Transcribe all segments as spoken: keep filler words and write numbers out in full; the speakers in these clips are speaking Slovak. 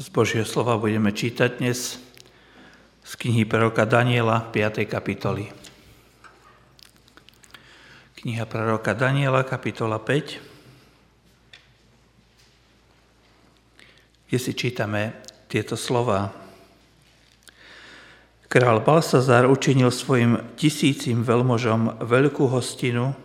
Z Božieho slova budeme čítať dnes z knihy proroka Daniela, piatej kapitoly. Kniha proroka Daniela, kapitola päť, kde si čítame tieto slova. Král Balsazar učinil svojim tisícim veľmožom veľkú hostinu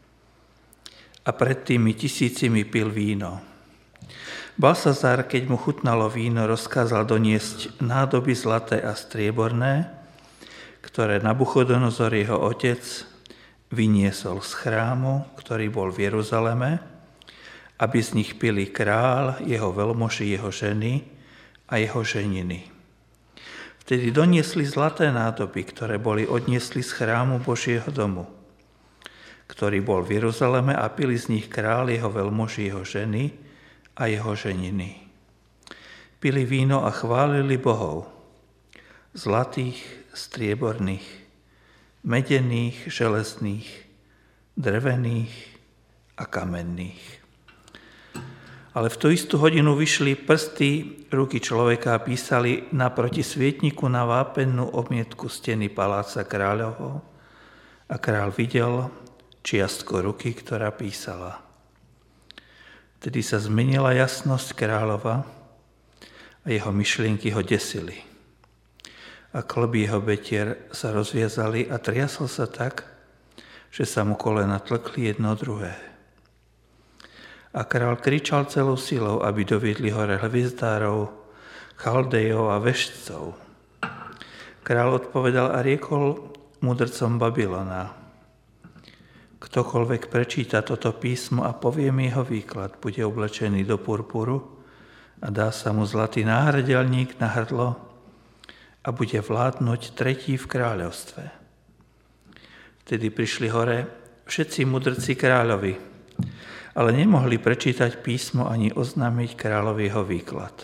a pred tými tisícimi pil víno. Balsazar, keď mu chutnalo víno, rozkázal doniesť nádoby zlaté a strieborné, ktoré Nabuchodonozor, jeho otec, vyniesol z chrámu, ktorý bol v Jeruzaleme, aby z nich pili král, jeho veľmoži, jeho ženy a jeho ženiny. Vtedy doniesli zlaté nádoby, ktoré boli odniesli z chrámu Božieho domu, ktorý bol v Jeruzaleme, a pili z nich král, jeho veľmoži, jeho ženy a jeho ženiny. Pili víno a chválili bohov, zlatých, strieborných, medených, železných, drevených a kamenných. Ale v tú istú hodinu vyšli prsty ruky človeka a písali naproti svietniku na vápennú omietku steny paláca kráľovho, a kráľ videl čiastku ruky, ktorá písala. Vtedy sa zmenila jasnosť kráľova a jeho myšlienky ho desili. A klby jeho betier sa rozviazali a triasol sa tak, že sa mu kolena tlkli jedno druhé. A kráľ kričal celou silou, aby doviedli hore hviezdárov, chaldejov a veštcov. Kráľ odpovedal a riekol mudrcom Babylona: ktokoľvek prečíta toto písmo a povie mi jeho výklad, bude oblečený do purpuru a dá sa mu zlatý náhrdelník na hrdlo a bude vládnuť tretí v kráľovstve. Vtedy prišli hore všetci mudrci kráľovi, ale nemohli prečítať písmo ani oznámiť kráľovi jeho výklad.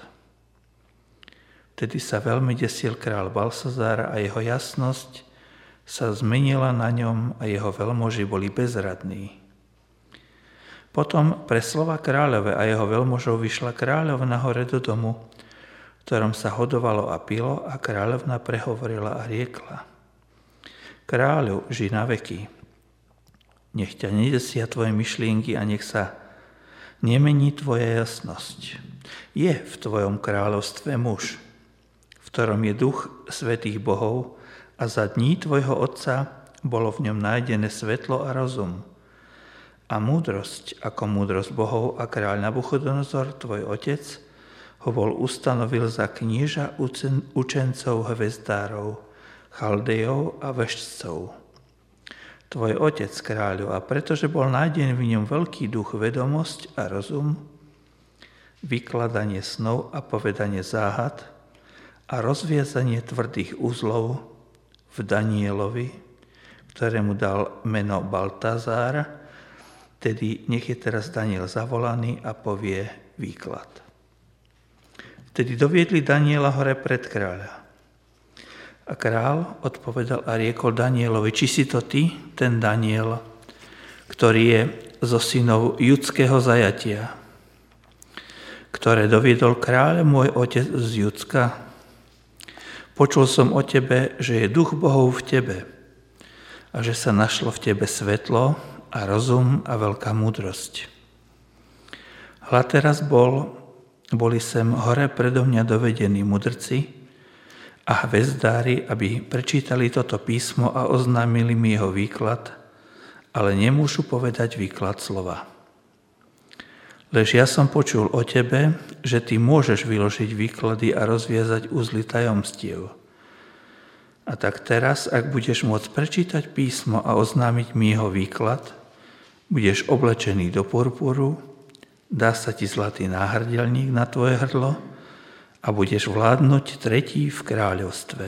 Vtedy sa veľmi desil kráľ Balsazar a jeho jasnosť sa zmenila na ňom a jeho veľmoži boli bezradní. Potom pre slova kráľove a jeho veľmožov vyšla kráľovna hore do domu, v ktorom sa hodovalo a pilo, a kráľovna prehovorila a riekla: kráľu, žij na veky, nech ťa nedesia tvoje myšlienky a nech sa nemení tvoja jasnosť. Je v tvojom kráľovstve muž, v ktorom je duch svätých bohov, a za dní tvojho otca bolo v ňom nájdené svetlo a rozum a múdrosť ako múdrosť bohov, a kráľ Nabuchodonozor, tvoj otec, ho bol ustanovil za knieža učencov hvezdárov, chaldejov a veštcov. Tvoj otec, kráľu, a pretože bol nájdený v ňom veľký duch, vedomosť a rozum, vykladanie snov a povedanie záhad a rozviazanie tvrdých uzlov v Danielovi, ktorému dal meno Baltazár, tedy nech je teraz Daniel zavolaný a povie výklad. Vtedy doviedli Daniela hore pred kráľa. A král odpovedal a riekol Danielovi: či si to ty, ten Daniel, ktorý je zo synov judského zajatia, ktoré doviedol kráľ môj otec z Judska? Počul som o tebe, že je duch bohov v tebe a že sa našlo v tebe svetlo a rozum a veľká múdrosť. Hľa teraz bol, boli sem hore predo mňa dovedení mudrci a hvezdári, aby prečítali toto písmo a oznámili mi jeho výklad, ale nemôžu povedať výklad slova. Lež ja som počul o tebe, že ty môžeš vyložiť výklady a rozviazať uzly tajomstiev. A tak teraz, ak budeš môcť prečítať písmo a oznámiť mi jeho výklad, budeš oblečený do purpuru, dá sa ti zlatý náhrdelník na tvoje hrdlo a budeš vládnuť tretí v kráľovstve.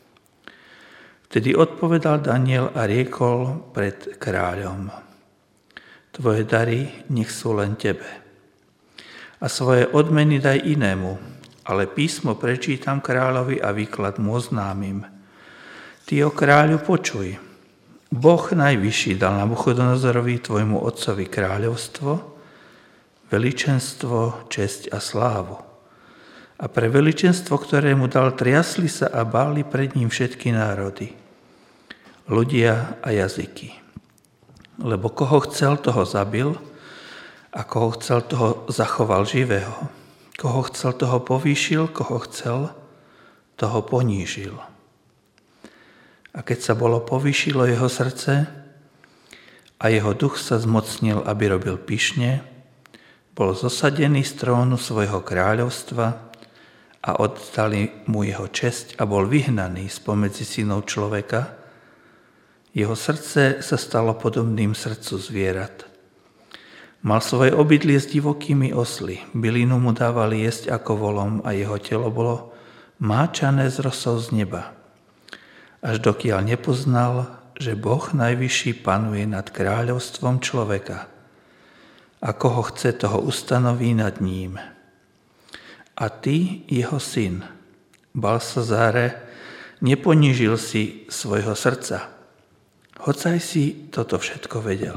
Vtedy odpovedal Daniel a riekol pred kráľom: tvoje dary nech sú len tebe a svoje odmeny daj inému, ale písmo prečítam kráľovi a výklad mu oznámim. Ty, o kráľu, počuj. Boh najvyšší dal Nabuchodonozorovi, tvojmu otcovi, kráľovstvo, veličenstvo, česť a slávu. A pre veličenstvo, ktoré mu dal, triasli sa a báli pred ním všetky národy, ľudia a jazyky. Lebo koho chcel, toho zabil, a koho chcel, toho zachoval živého. Koho chcel, toho povýšil, koho chcel, toho ponížil. A keď sa bolo povýšilo jeho srdce a jeho duch sa zmocnil, aby robil pyšne, bol zosadený z trónu svojho kráľovstva a oddali mu jeho česť a bol vyhnaný spomedzi synov človeka. Jeho srdce sa stalo podobným srdcu zvierat. Mal svoje obydlie s divokými osly, bylinu mu dávali jesť ako volom a jeho telo bolo máčané z rosou z neba. Až dokiaľ nepoznal, že Boh najvyšší panuje nad kráľovstvom človeka. A koho chce, toho ustanoví nad ním. A ty, jeho syn, Balsazáre, neponížil si svojho srdca, hocaj si toto všetko vedel.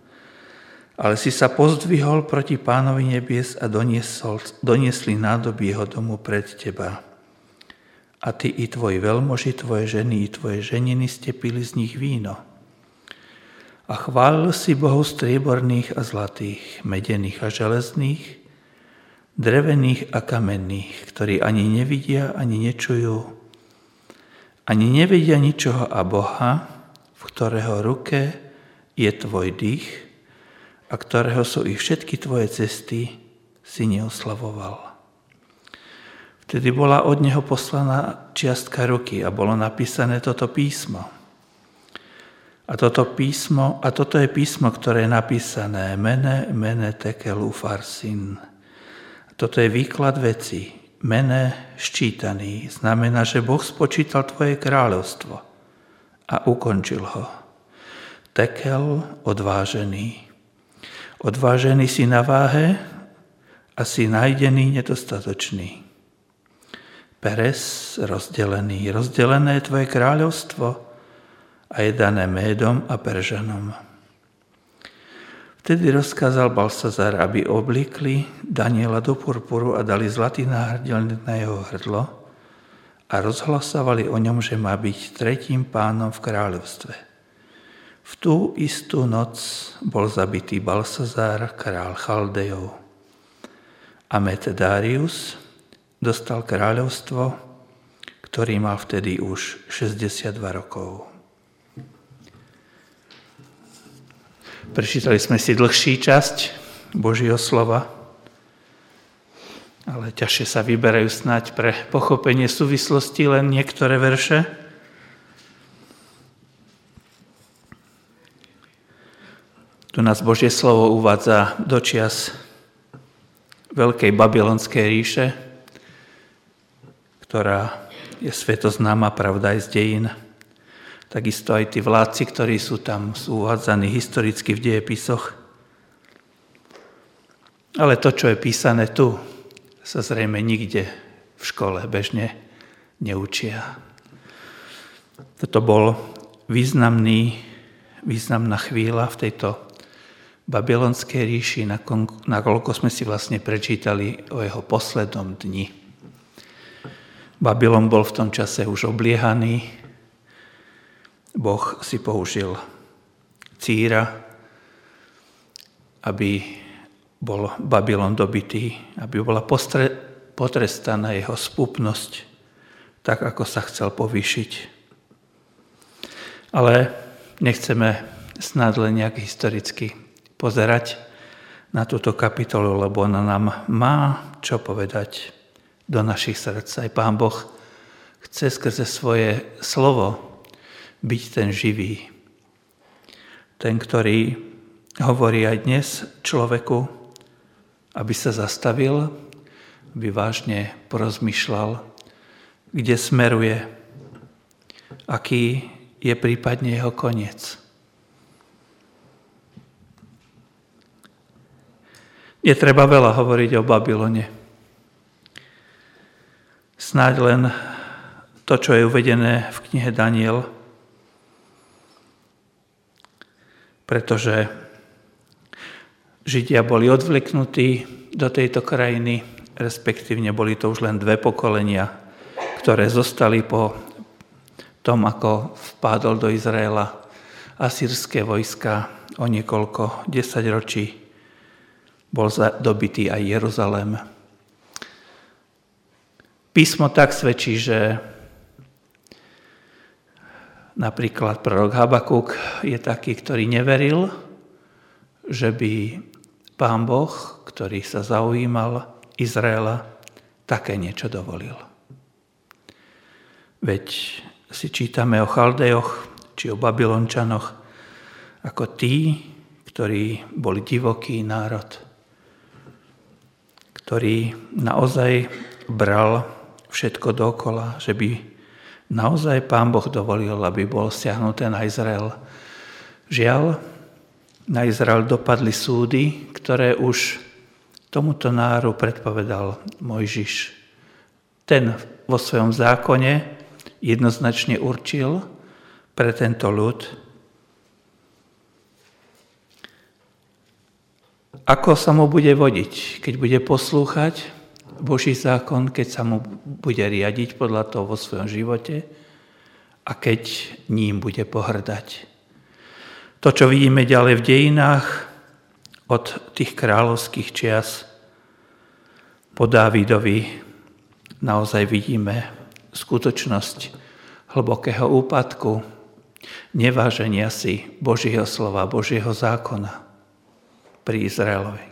Ale si sa pozdvihol proti Pánovi nebies a doniesol, doniesli nádoby jeho domu pred teba. A ty i tvoji veľmoži, tvoje ženy i tvoje ženiny ste pili z nich víno. A chválil si bohov strieborných a zlatých, medených a železných, drevených a kamenných, ktorí ani nevidia, ani nečujú, ani nevedia ničoho a Boha, v ktorého ruke je tvoj dých a ktorého sú i všetky tvoje cesty, si neoslavoval. Vtedy bola od neho poslaná čiastka ruky a bolo napísané toto písmo. A toto písmo, a toto je písmo, ktoré je napísané Mene, mene tekel ufarsin. Toto je výklad veci. Mene ščítaný znamená, že Boh spočítal tvoje kráľovstvo a ukončil ho. Tekel odvážený. Odvážený si na váhe a si nájdený nedostatočný. Peres rozdelený. Rozdelené je tvoje kráľovstvo a je dané Médom a Peržanom. Vtedy rozkázal Balsazar, aby obliekli Daniela do purpuru a dali zlatý náhrdeľ na jeho hrdlo a rozhlasovali o ňom, že má byť tretím pánom v kráľovstve. V tú istú noc bol zabitý Balsazar, kráľ Chaldejov. A Metedarius dostal kráľovstvo, ktorý mal vtedy už šesťdesiatdva rokov. Prečítali sme si dlhší časť Božieho slova, ale ťažšie sa vyberajú snáď pre pochopenie súvislosti len niektoré verše. Tu nás Božie slovo uvádza do čias veľkej babylonskej ríše, ktorá je svetoznáma, pravda, aj z dejín. Takisto aj tí vládci, ktorí sú tam, sú uvádzaní historicky v dejepisoch. Ale to, čo je písané tu, sa zrejme nikde v škole bežne neučia. Toto bol významný, významná chvíľa v tejto babylonskej ríši, nakoľko sme si vlastne prečítali o jeho poslednom dni. Babylon bol v tom čase už obliehaný. Boh si použil Círa, aby bol Babylon dobitý, aby bola postre, potrestaná jeho spúpnosť, tak ako sa chcel povýšiť. Ale nechceme snad len nejak historicky pozerať na túto kapitolu, lebo ona nám má čo povedať do našich srdc. Aj Pán Boh chce skrze svoje slovo byť ten živý. Ten, ktorý hovorí aj dnes človeku, aby sa zastavil, aby vážne porozmýšľal, kde smeruje, aký je prípadne jeho koniec. Netreba veľa hovoriť o Babylone. Snáď len to, čo je uvedené v knihe Daniel, pretože Židia boli odvleknutí do tejto krajiny respektívne boli to už len dve pokolenia, ktoré zostali po tom, ako vpádol do Izraela asýrske vojska o niekoľko desaťročí. Bol dobitý aj Jeruzalém. Písmo tak svedčí, že napríklad prorok Habakúk je taký, ktorý neveril, že by Pán Boh, ktorý sa zaujímal Izraela, také niečo dovolil. Veď si čítame o Chaldejoch či o Babylončanoch ako tí, ktorí boli divoký národ, ktorý naozaj bral všetko dokola, že by naozaj Pán Boh dovolil, aby bol stiahnuté na Izrael. Žiaľ, na Izrael dopadli súdy, ktoré už tomuto národu predpovedal Mojžiš. Ten vo svojom zákone jednoznačne určil pre tento ľud, ako sa mu bude vodiť, keď bude poslúchať Boží zákon, keď sa mu bude riadiť podľa toho vo svojom živote a keď ním bude pohrdať. To, čo vidíme ďalej v dejinách od tých kráľovských čias po Dávidovi, naozaj vidíme skutočnosť hlbokého úpadku, neváženia si Božieho slova, Božieho zákona pri Izraelovi.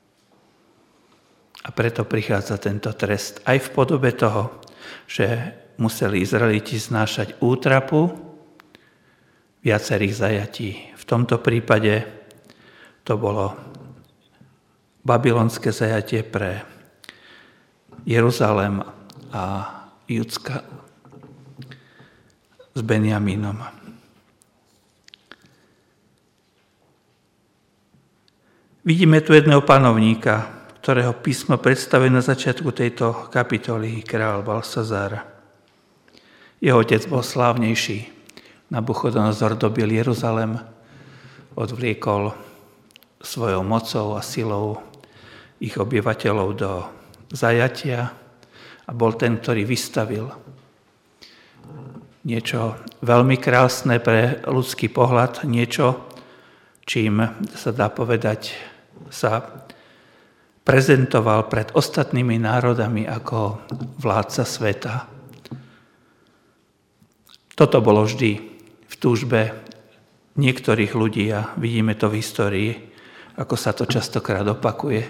A preto prichádza tento trest aj v podobe toho, že museli Izraeliti znášať útrapu viacerých zajatí. V tomto prípade to bolo babylonské zajatie pre Jeruzalém a Judska s Benjamínom. Vidíme tu jedného panovníka, ktorého písmo predstavuje na začiatku tejto kapitoly, kráľ Balsazár. Jeho otec bol slávnejší. Nabuchodonozor dobil Jeruzalém, odvliekol svojou mocou a silou ich obyvateľov do zajatia a bol ten, ktorý vystavil niečo veľmi krásne pre ľudský pohľad, niečo, čím sa dá povedať, sa prezentoval pred ostatnými národami ako vládca sveta. Toto bolo vždy v túžbe niektorých ľudí a vidíme to v histórii, ako sa to častokrát opakuje.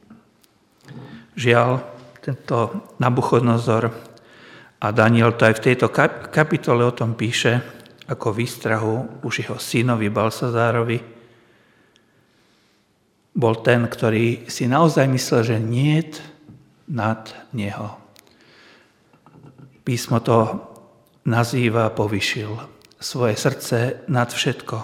Žiaľ, tento Nabuchodonozor a Daniel to aj v tejto kapitole o tom píše, ako výstrahu už jeho synovi Balsazárovi, bol ten, ktorý si naozaj myslel, že niet nad neho. Písmo to nazýva, povyšil svoje srdce nad všetko.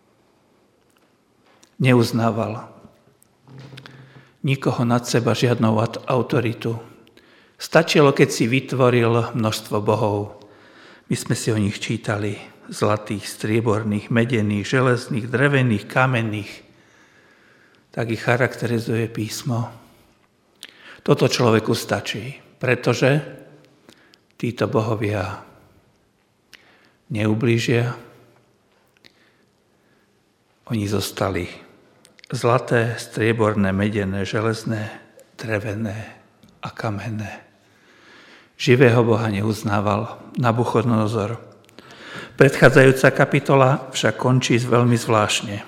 Neuznával nikoho nad seba, žiadnou autoritu. Stačilo, keď si vytvoril množstvo bohov. My sme si o nich čítali. Zlatých, strieborných, medených, železných, drevených, kamenných. Tak ich charakterizuje písmo. Toto človeku stačí, pretože títo bohovia neublížia. Oni zostali zlaté, strieborné, medené, železné, drevené a kamenné. Živého Boha neuznával Nabuchodonozor. Predchádzajúca kapitola však končí veľmi zvláštne.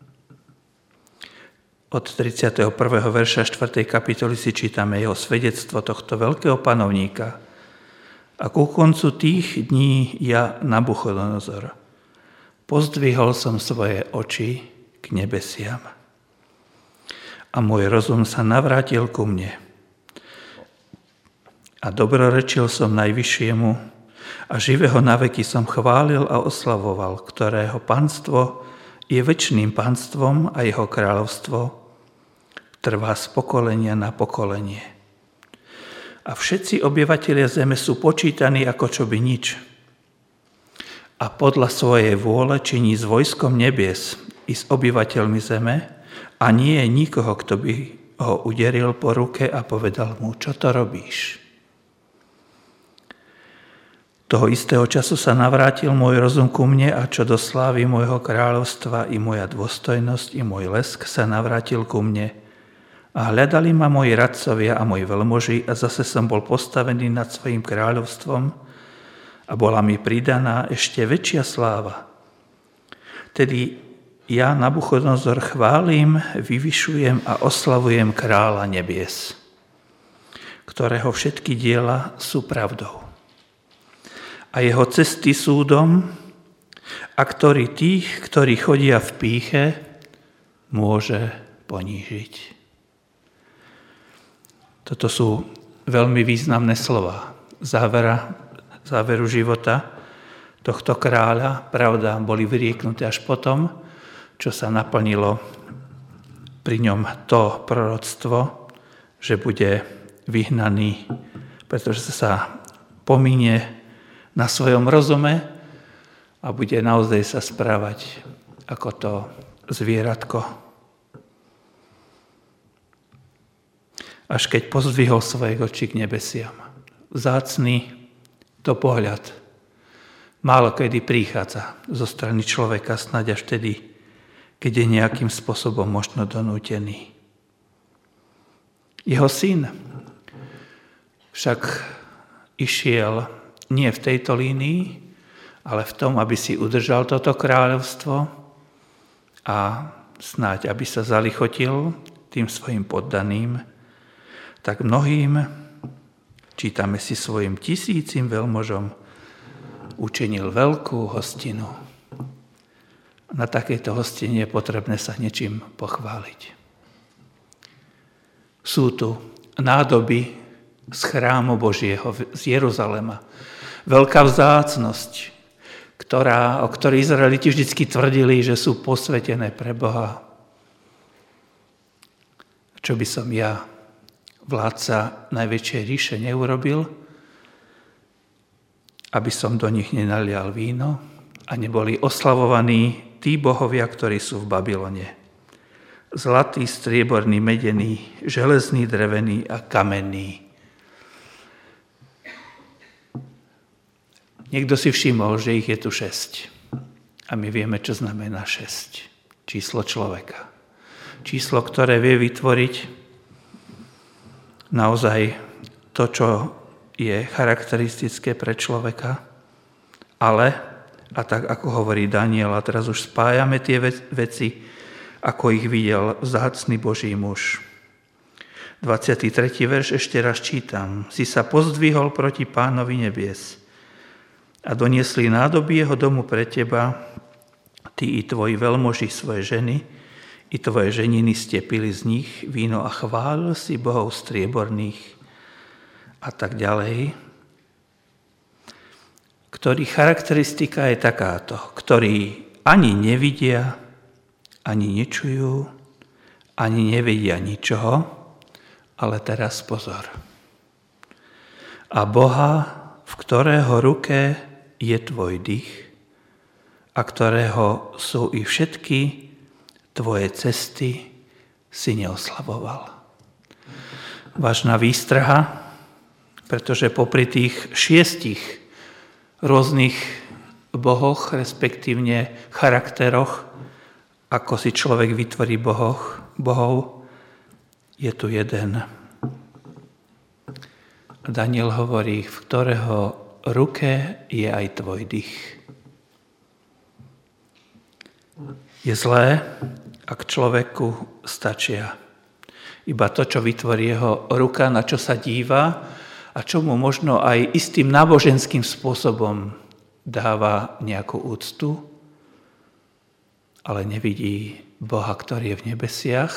Od tridsiateho prvého verša štvrtej kapitoly si čítame jeho svedectvo tohto veľkého panovníka. A ku koncu tých dní ja, Nabuchodonozor, pozdvihol som svoje oči k nebesiam. A môj rozum sa navrátil ku mne. A dobrorečil som Najvyššiemu a živého naveky som chválil a oslavoval, ktorého panstvo je večným panstvom a jeho kráľovstvo trvá z pokolenia na pokolenie. A všetci obyvatelia zeme sú počítaní ako čoby nič. A podľa svojej vôle činí s vojskom nebies i s obyvateľmi zeme a nie je nikoho, kto by ho uderil po ruke a povedal mu, čo to robíš? Toho istého času sa navrátil môj rozum ku mne a čo do slávy môjho kráľovstva i moja dôstojnosť i môj lesk sa navrátil ku mne. A hľadali ma moji radcovia a moji veľmoži a zase som bol postavený nad svojim kráľovstvom a bola mi pridaná ešte väčšia sláva. Tedy ja, Nabuchodonozor, chválim, vyvyšujem a oslavujem kráľa nebies, ktorého všetky diela sú pravdou a jeho cesty súdom, a ktorý tých, ktorí chodia v pýche, môže ponížiť. Toto sú veľmi významné slova závera, záveru života tohto kráľa. Pravda, boli vyrieknuté až potom, čo sa naplnilo pri ňom to proroctvo, že bude vyhnaný, pretože sa pomíne na svojom rozume a bude naozaj sa správať ako to zvieratko. Až keď pozdvihol svoje oči k nebesiam. Vzácny to pohľad. Málo kedy prichádza zo strany človeka, snáď až vtedy, keď je nejakým spôsobom možno donútený. Jeho syn však išiel nie v tejto línii, ale v tom, aby si udržal toto kráľovstvo a snáď, aby sa zalichotil tým svojim poddaným, tak mnohým, čítame si, svojim tisícim veľmožom učinil veľkú hostinu. Na takejto hostine je potrebné sa niečím pochváliť. Sú tu nádoby z chrámu Božieho, z Jeruzalema. Veľká vzácnosť, ktorá, o ktorej Izraeliti vždy tvrdili, že sú posvetené pre Boha. Čo by som ja, vládca najväčšej ríše, neurobil, aby som do nich nenalial víno a neboli oslavovaní tí bohovia, ktorí sú v Babylone. Zlatý, strieborný, medený, železný, drevený a kamenný. Niekto si všimol, že ich je tu šesť. A my vieme, čo znamená šesť. Číslo človeka. Číslo, ktoré vie vytvoriť naozaj to, čo je charakteristické pre človeka. Ale, a tak ako hovorí Daniel, a teraz už spájame tie veci, ako ich videl vzácny Boží muž. dvadsiaty tretí verš ešte raz čítam. Si sa pozdvihol proti Pánovi nebies a doniesli nádoby jeho domu pre teba, ty i tvoji veľmoži svoje ženy, i tvoje ženiny ste pili z nich víno a chválil si bohov strieborných a tak ďalej. Ktorý charakteristika je takáto, ktorí ani nevidia, ani nečujú, ani nevedia ničoho, ale teraz pozor. A Boha, v ktorého ruke je tvoj dých a ktorého sú i všetky tvoje cesty, si neoslavoval. Vážna výstraha, pretože popri tých šiestich rôznych bohoch, respektívne charakteroch, ako si človek vytvorí bohoch, bohov, je tu jeden. Daniel hovorí, v ktorého ruke je aj tvoj dých. Je zlé, ak človeku stačia iba to, čo vytvorí jeho ruka, na čo sa díva a čo mu možno aj istým náboženským spôsobom dáva nejakú úctu, ale nevidí Boha, ktorý je v nebesiach.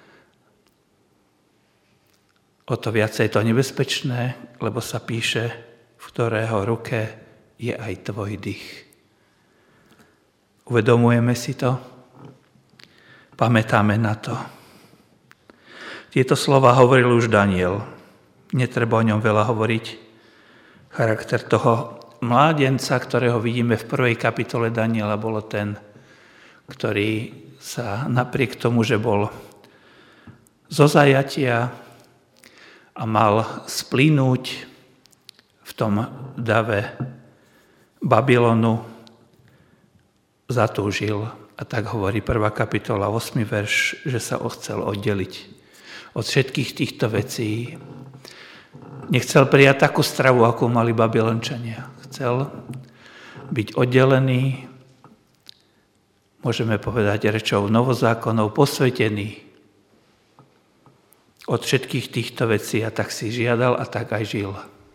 O to viacej je to nebezpečné, lebo sa píše, v ktorého ruke je aj tvoj dých. Uvedomujeme si to? Pamätáme na to? Tieto slova hovoril už Daniel. Netreba o ňom veľa hovoriť. Charakter toho mládenca, ktorého vidíme v prvej kapitole Daniela, bolo ten, ktorý sa napriek tomu, že bol zo zajatia a mal splynúť v tom dave Babylonu, zatúžil. A tak hovorí prvá kapitola, ôsmy verš, že sa chcel oddeliť od všetkých týchto vecí. Nechcel prijať takú stravu, akú mali Babylončania. Chcel byť oddelený, môžeme povedať rečou novozákonov, posvetený od všetkých týchto vecí a tak si žiadal a tak aj žil.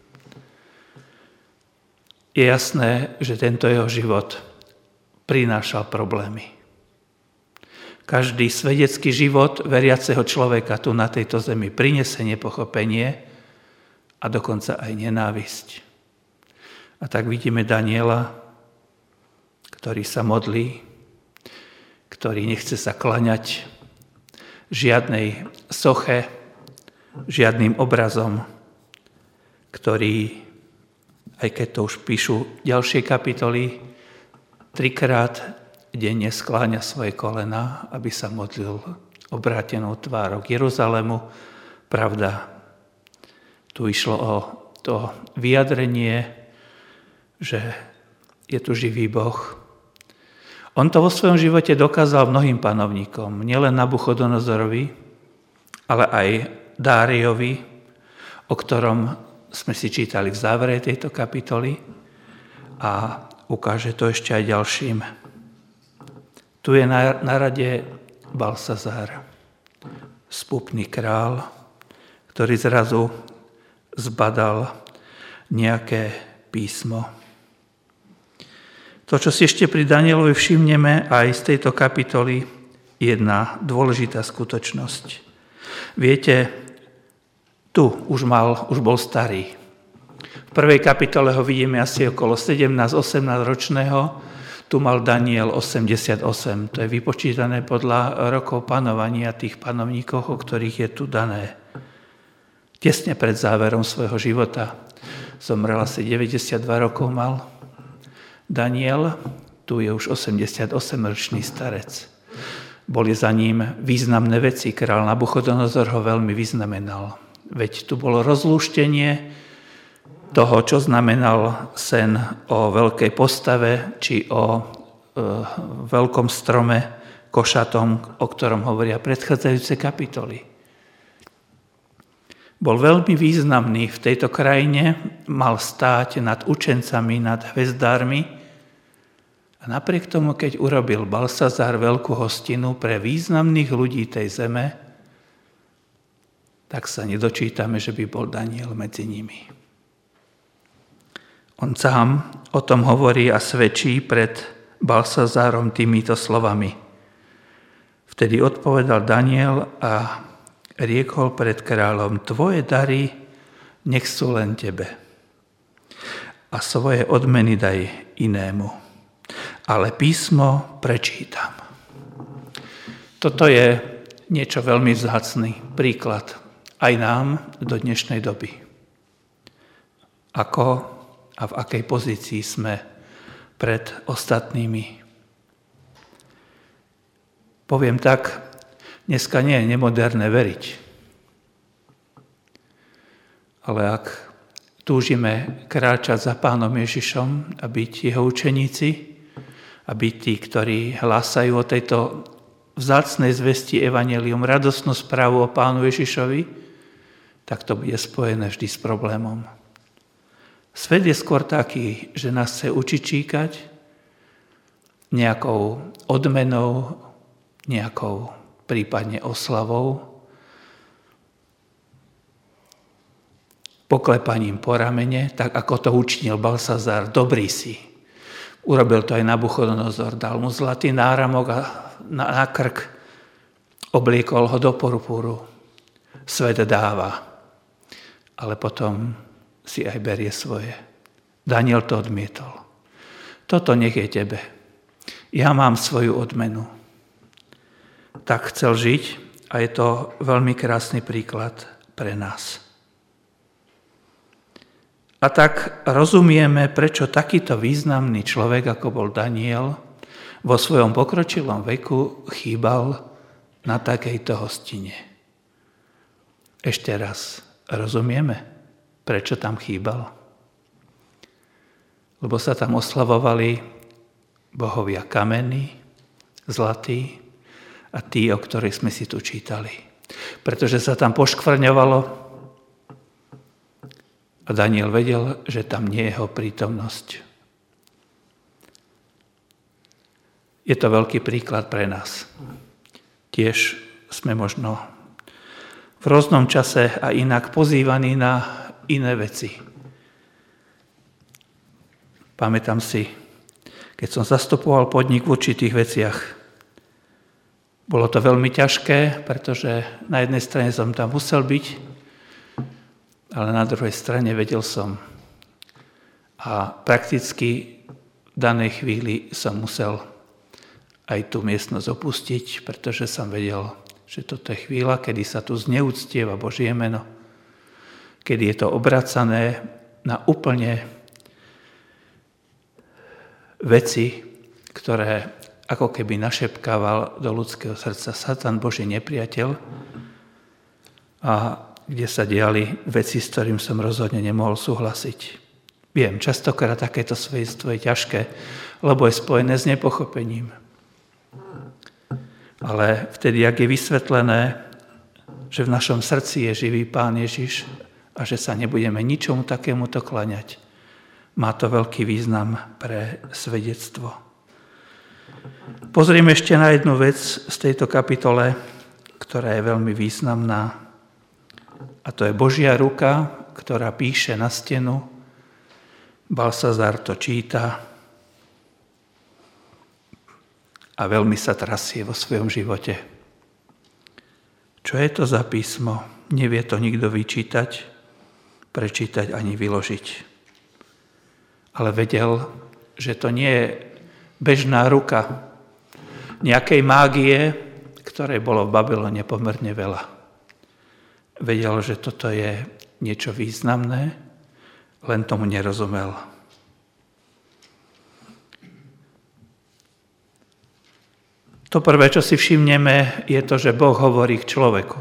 Je jasné, že tento jeho život prinášal problémy. Každý svedecký život veriaceho človeka tu na tejto zemi prinesie nepochopenie a dokonca aj nenávisť. A tak vidíme Daniela, ktorý sa modlí, ktorý nechce sa klaňať žiadnej soche, žiadnym obrazom, ktorý, aj keď to už píšu ďalšie kapitoly, trikrát denne skláňa svoje kolená, aby sa modlil obrátenou tvárou k Jeruzalému. Pravda, tu išlo o to vyjadrenie, že je tu živý Boh. On to vo svojom živote dokázal mnohým panovníkom, nielen Nabuchodonozorovi, ale aj Dáriovi, o ktorom sme si čítali v závere tejto kapitoly a ukáže to ešte aj ďalším. Tu je na, na rade Balsazar, spupný král, ktorý zrazu zbadal nejaké písmo. To, čo si ešte pri Danielovi všimneme aj z tejto kapitoly, jedna dôležitá skutočnosť. Viete, tu už, mal, už bol starý. V prvej kapitole ho vidíme asi okolo sedemnásť osemnásť ročného, tu mal Daniel osemdesiatosem. To je vypočítané podľa rokov panovania tých panovníkov, o ktorých je tu dané. Tesne pred záverom svojho života. Zomrel asi deväťdesiatdva rokov mal Daniel, tu je už osemdesiatosemročný starec. Boli za ním významné veci, kráľ Nabuchodonozor ho veľmi vyznamenal. Veď tu bolo rozlúštenie toho, čo znamenal sen o veľkej postave, či o e, veľkom strome košatom, o ktorom hovoria predchádzajúce kapitoly. Bol veľmi významný v tejto krajine, mal stáť nad učencami, nad hvezdármi a napriek tomu, keď urobil Balsazar veľkú hostinu pre významných ľudí tej zeme, tak sa nedočítame, že by bol Daniel medzi nimi. On sám o tom hovorí a svedčí pred Balsazárom týmito slovami. Vtedy odpovedal Daniel a riekol pred kráľom: tvoje dary nech sú len tebe a svoje odmeny daj inému, ale písmo prečítam. Toto je niečo veľmi vzácny príklad aj nám do dnešnej doby. Ako a v akej pozícii sme pred ostatnými. Poviem tak, dneska nie je nemoderné veriť. Ale ak túžime kráčať za Pánom Ježišom a byť jeho učeníci, a byť tí, ktorí hlásajú o tejto vzácnej zvesti evanjelium, radostnú správu o Pánu Ježišovi, tak to bude spojené vždy s problémom. Svet je skôr taký, že nás chce učiť číkať nejakou odmenou, nejakou prípadne oslavou, poklepaním po ramene, tak ako to učinil Balsazar, dobrý si. Urobil to aj Nabuchodonozor, dal mu zlatý náramok a na, na krk obliekol ho do purpúru. Svet dáva, ale potom si aj berie svoje. Daniel to odmietol. Toto nech je tebe. Ja mám svoju odmenu. Tak chcel žiť a je to veľmi krásny príklad pre nás. A tak rozumieme, prečo takýto významný človek, ako bol Daniel, vo svojom pokročilom veku chýbal na takejto hostine. Ešte raz, rozumieme, prečo tam chýbal? Lebo sa tam oslavovali bohovia kamenní, zlatí a tí, o ktorých sme si tu čítali. Pretože sa tam poškvrňovalo a Daniel vedel, že tam nie je jeho prítomnosť. Je to veľký príklad pre nás. Tiež sme možno v rôznom čase a inak pozývaní na iné veci. Pamätám si, keď som zastupoval podnik v určitých veciach. Bolo to veľmi ťažké, pretože na jednej strane som tam musel byť, ale na druhej strane vedel som. A prakticky v danej chvíli som musel aj tú miestnosť opustiť, pretože som vedel, že toto je chvíľa, kedy sa tu zneúctieva Božie meno, kedy je to obracané na úplne veci, ktoré ako keby našepkával do ľudského srdca Satan, Boží nepriateľ, a kde sa diali veci, s ktorým som rozhodne nemohol súhlasiť. Viem, častokrát takéto svedectvo je ťažké, lebo je spojené s nepochopením. Ale vtedy, ak je vysvetlené, že v našom srdci je živý Pán Ježiš a že sa nebudeme ničomu takémuto klaňať, má to veľký význam pre svedectvo. Pozrieme ešte na jednu vec z tejto kapitole, ktorá je veľmi významná. A to je Božia ruka, ktorá píše na stenu. Balsazar to číta a veľmi sa trasie vo svojom živote. Čo je to za písmo? Nevie to nikto vyčítať, prečítať ani vyložiť. Ale vedel, že to nie je bežná ruka nejakej mágie, ktorej bolo v Babylone pomerne veľa. Vedel, že toto je niečo významné, len tomu nerozumel. To prvé, čo si všimneme, je to, že Boh hovorí k človeku.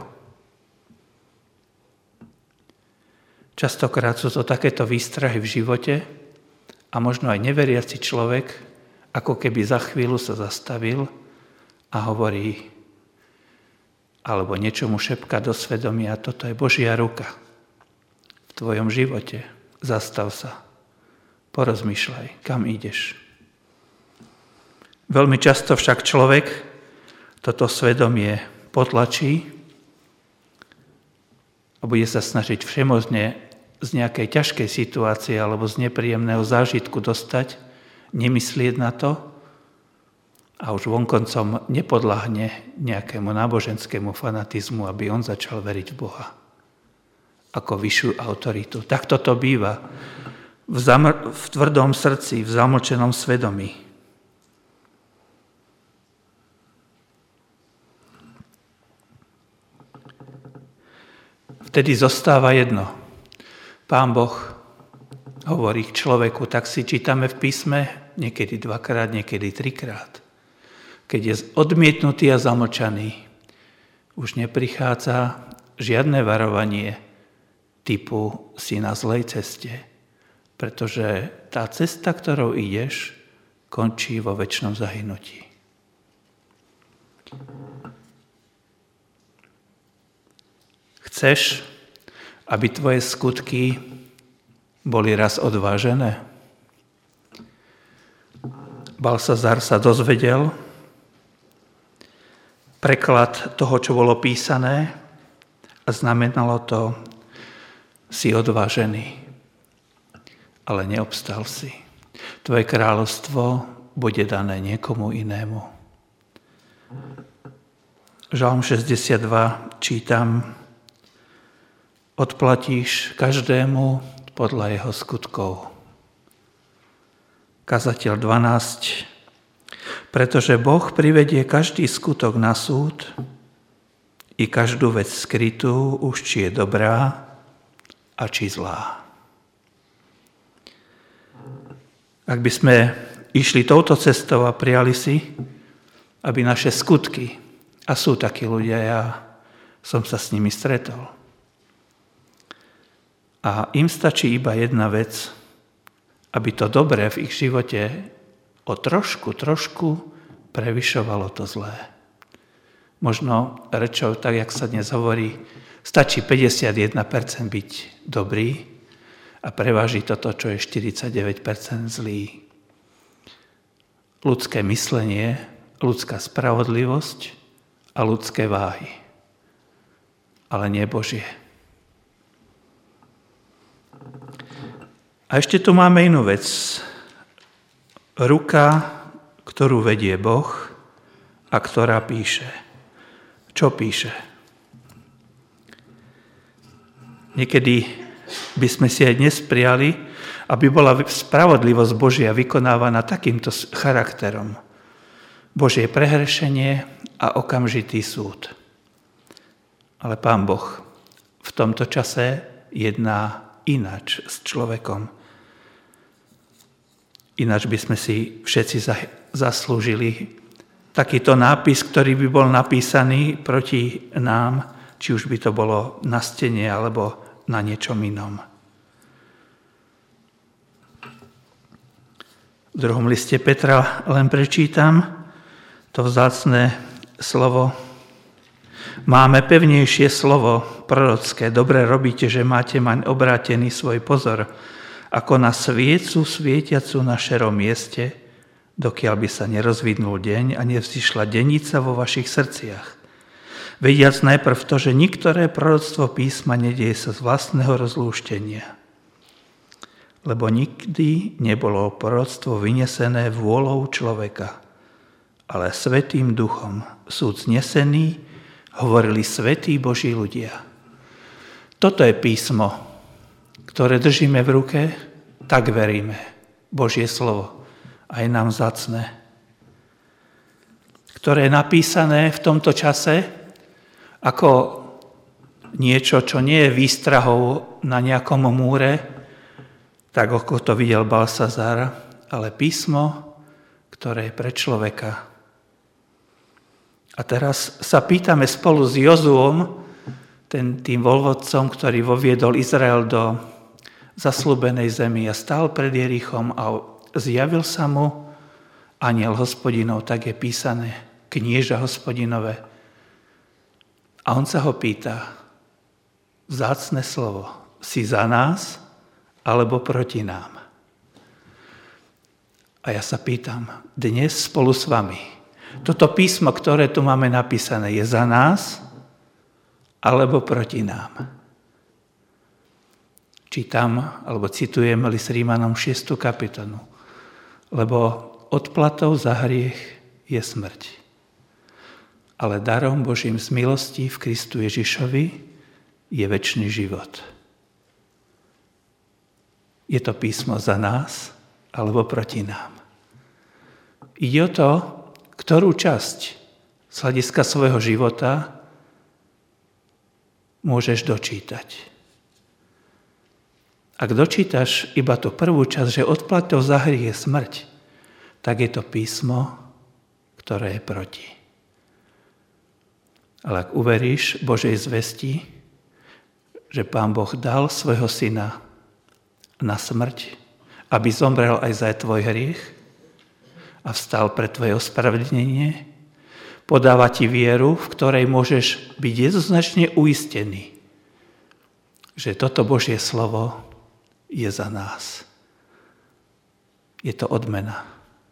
Častokrát sú to takéto výstrahy v živote a možno aj neveriaci človek, ako keby za chvíľu sa zastavil a hovorí, alebo niečo mu šepká do svedomia, toto je Božia ruka v tvojom živote. Zastav sa, porozmýšľaj, kam ideš. Veľmi často však človek toto svedomie potlačí a bude sa snažiť všemožne z nejakej ťažkej situácie alebo z nepríjemného zážitku dostať, nemyslieť na to a už vonkoncom nepodľahne nejakému náboženskému fanatizmu, aby on začal veriť v Boha ako vyššiu autoritu. Tak toto býva v, zamr- v tvrdom srdci, v zamlčenom svedomí. Vtedy zostáva jedno. Pán Boh hovorí k človeku, tak si čítame v písme niekedy dvakrát, niekedy trikrát. Keď je odmietnutý a zamlčaný, už neprichádza žiadne varovanie typu si na zlej ceste, pretože tá cesta, ktorou ideš, končí vo večnom zahynutí. Chceš, aby tvoje skutky boli raz odvážené? Balsazar sa dozvedel preklad toho, čo bolo písané, a znamenalo to, si odvážený, ale neobstal si. Tvoje kráľovstvo bude dané niekomu inému. Žalm šesťdesiatdva čítam: odplatíš každému podľa jeho skutkov. Kazateľ dvanásť. Pretože Boh privedie každý skutok na súd i každú vec skrytú, už či je dobrá a či zlá. Ak by sme išli touto cestou a prijali si, aby naše skutky, a sú takí ľudia, ja som sa s nimi stretol, A im stačí iba jedna vec, aby to dobré v ich živote o trošku, trošku prevyšovalo to zlé. Možno rečou, tak jak sa dnes hovorí, stačí päťdesiatjeden percent byť dobrý a preváži toto, čo je štyridsaťdeväť percent zlý. Ľudské myslenie, ľudská spravodlivosť a ľudské váhy. Ale nie Božie. A ešte tu máme inú vec. Ruka, ktorú vedie Boh a ktorá píše. Čo píše? Niekedy by sme si aj dnes prijali, aby bola spravodlivosť Božia vykonávaná takýmto charakterom. Božie prehrešenie a okamžitý súd. Ale Pán Boh v tomto čase jedná ináč s človekom. Ináč by sme si všetci zaslúžili takýto nápis, ktorý by bol napísaný proti nám, či už by to bolo na stene alebo na niečom inom. V druhom liste Petra len prečítam to vzácne slovo. Máme pevnejšie slovo prorocké. Dobre robíte, že máte mať obrátený svoj pozor, ako na sviecu svietiacu na šerom mieste, dokiaľ by sa nerozvidnul deň a nevzýšla denica vo vašich srdciach. Vediac najprv to, že niektoré proroctvo písma nedieje sa z vlastného rozlúštenia. Lebo nikdy nebolo proroctvo vynesené vôľou človeka, ale Svätým Duchom sú znesený, hovorili svätí Boží ľudia. Toto je písmo, ktoré držíme v ruke, tak veríme. Božie slovo, aj nám vzácne, ktoré je napísané v tomto čase ako niečo, čo nie je výstrahou na nejakom múre, tak ako to videl Balsazar, ale písmo, ktoré je pre človeka. A teraz sa pýtame spolu s Jozuom, ten, tým voľvodcom, ktorý voviedol Izrael do zasľúbenej zemi a stál pred Jerichom a zjavil sa mu anjel Hospodinov, tak je písané, knieža Hospodinové. A on sa ho pýta, vzácne slovo, si za nás alebo proti nám? A ja sa pýtam, dnes spolu s vami, toto písmo, ktoré tu máme napísané, je za nás alebo proti nám? Čítam, alebo citujem list Rímanom šiestej kapitolu. Lebo odplatou za hriech je smrť. Ale darom Božím z milosti v Kristu Ježišovi je večný život. Je to písmo za nás alebo proti nám? Ide o to, ktorú časť z hľadiska svojho života môžeš dočítať. Ak dočítaš iba tú prvú časť, že odplatou za hriech je smrť, tak je to písmo, ktoré je proti. Ale ak uveríš Božej zvesti, že Pán Boh dal svojho syna na smrť, aby zomrel aj za tvoj hriech a vstal pre tvoje ospravedlnenie, podáva ti vieru, v ktorej môžeš byť jednoznačne uistený, že toto Božie slovo je za nás. Je to odmena.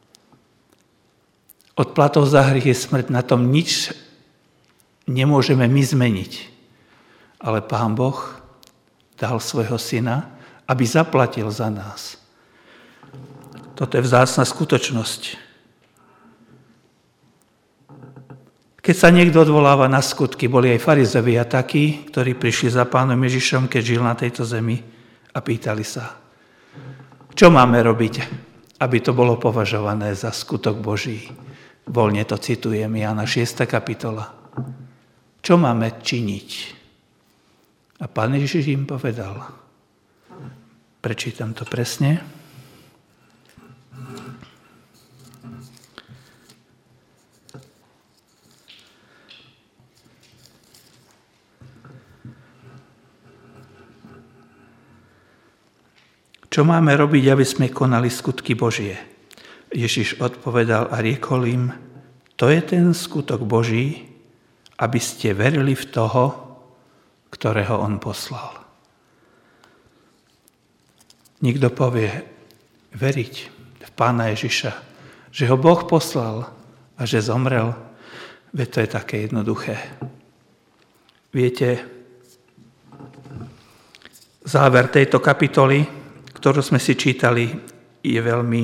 Odplatou za hriech je smrť, na tom nič nemôžeme my zmeniť. Ale Pán Boh dal svojho syna, aby zaplatil za nás. Toto je vzácna skutočnosť. Keď sa niekto odvoláva na skutky, boli aj farizei a takí, ktorí prišli za Pánom Ježišom, keď žil na tejto zemi a pýtali sa, čo máme robiť, aby to bolo považované za skutok Boží. Voľne to citujem, Jána šiesta kapitola. Čo máme činiť? A Pán Ježiš im povedal, prečítam to presne, Čo máme robiť, aby sme konali skutky Božie? Ježiš odpovedal a riekol im, to je ten skutok Boží, aby ste verili v toho, ktorého on poslal. Nikto povie, veriť v Pána Ježiša, že ho Boh poslal a že zomrel, veď to je také jednoduché. Viete, záver tejto kapitoly, ktorú sme si čítali, je veľmi,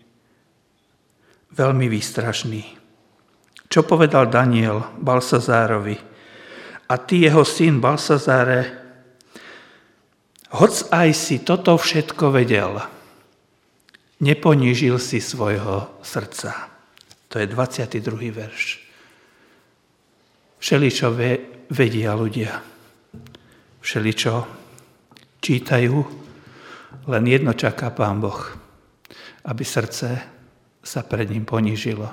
veľmi výstrašný. Čo povedal Daniel Balsazárovi? A ty, jeho syn Balsazáre, hoc aj si toto všetko vedel, neponížil si svojho srdca. To je dvadsiaty druhý verš. Všeličo vedia ľudia. Všeličo čítajú, len jedno čaká Pán Boh, aby srdce sa pred ním ponížilo.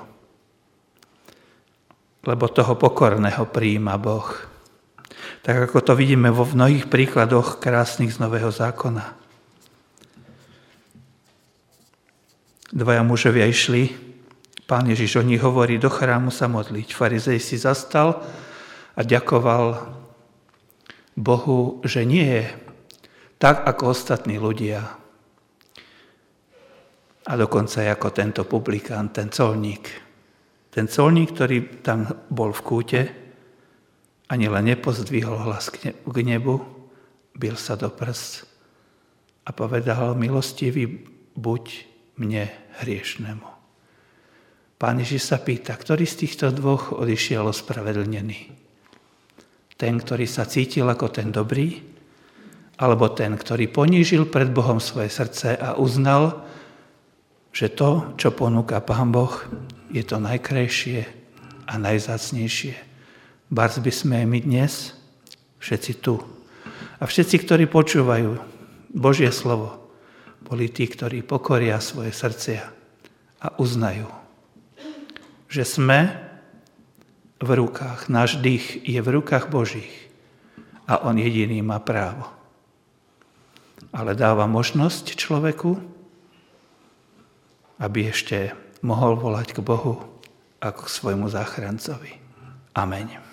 Lebo toho pokorného prijíma Boh. Tak ako to vidíme vo mnohých príkladoch krásnych z Nového zákona. Dvaja mužovia išli, Pán Ježiš o nich hovorí, do chrámu sa modliť. Farizej si zastal a ďakoval Bohu, že nie je tak ako ostatní ľudia. A dokonca aj ako tento publikán, ten colník. Ten colník, ktorý tam bol v kúte, ani len nepozdvihol hlas k nebu, bil sa do prst a povedal, milostivý buď mne hriešnemu. Pán Ježiš sa pýta, ktorý z týchto dvoch odišiel ospravedlnený? Ten, ktorý sa cítil ako ten dobrý, alebo ten, ktorý ponížil pred Bohom svoje srdce a uznal, že to, čo ponúka Pán Boh, je to najkrajšie a najzácnejšie. Bars by sme my dnes, všetci tu. A všetci, ktorí počúvajú Božie slovo, boli tí, ktorí pokoria svoje srdcia a uznajú, že sme v rukách, náš dých je v rukách Božích a on jediný má právo. Ale dáva možnosť človeku, aby ešte mohol volať k Bohu ako k svojmu záchrancovi. Ameň.